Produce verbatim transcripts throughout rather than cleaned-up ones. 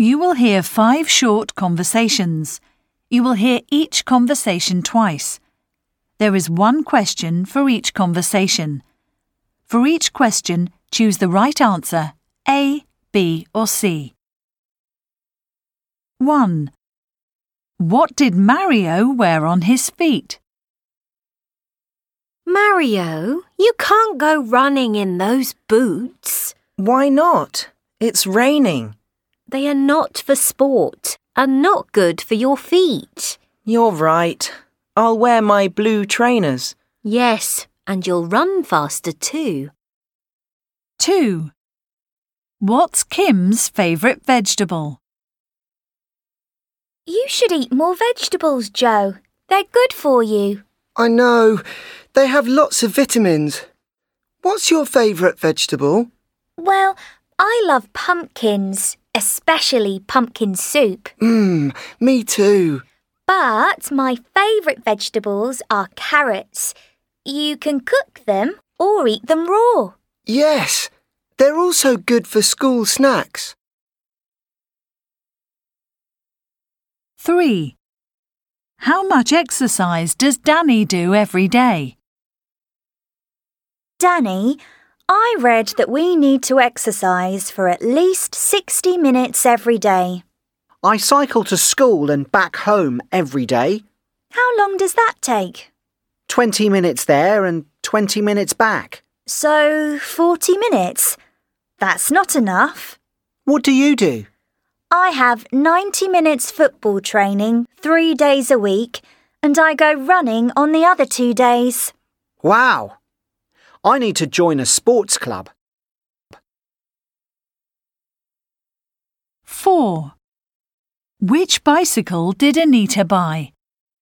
You will hear five short conversations. You will hear each conversation twice. There is one question for each conversation. For each question, choose the right answer, A, B or C. one. What did Mario wear on his feet? Mario, you can't go running in those boots. Why not? It's raining. They are not for sport and not good for your feet. You're right. I'll wear my blue trainers. Yes, and you'll run faster too. two. What's Kim's favourite vegetable? You should eat more vegetables, Joe. They're good for you. I know. They have lots of vitamins. What's your favourite vegetable? Well, I love pumpkins, especially pumpkin soup. Mmm, me too. But my favourite vegetables are carrots. You can cook them or eat them raw. Yes, they're also good for school snacks. three. How much exercise does Danny do every day? Danny, I read that we need to exercise for at least sixty minutes every day. I cycle to school and back home every day. How long does that take? twenty minutes there and twenty minutes back. So, forty minutes. That's not enough. What do you do? I have ninety minutes football training three days a week, and I go running on the other two days. Wow! I need to join a sports club. four. Which bicycle did Anita buy?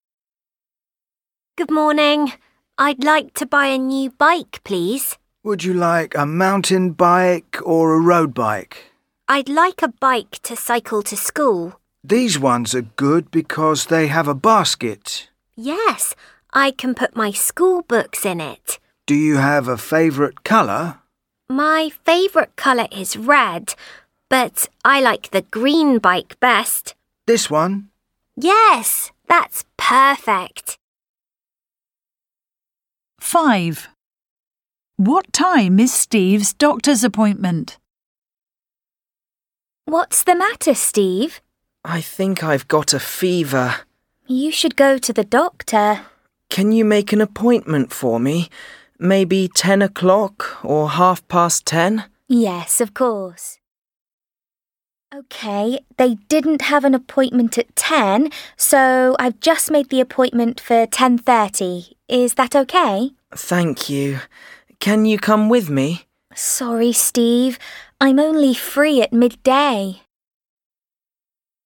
Good morning. I'd like to buy a new bike, please. Would you like a mountain bike or a road bike? I'd like a bike to cycle to school. These ones are good because they have a basket. Yes, I can put my school books in it. Do you have a favourite colour? My favourite colour is red, but I like the green bike best. This one? Yes, that's perfect. five. What time is Steve's doctor's appointment? What's the matter, Steve? I think I've got a fever. You should go to the doctor. Can you make an appointment for me? Maybe ten o'clock or half past ten? Yes, of course. OK, they didn't have an appointment at ten, so I've just made the appointment for ten thirty. Is that OK? Thank you. Can you come with me? Sorry, Steve. I'm only free at midday.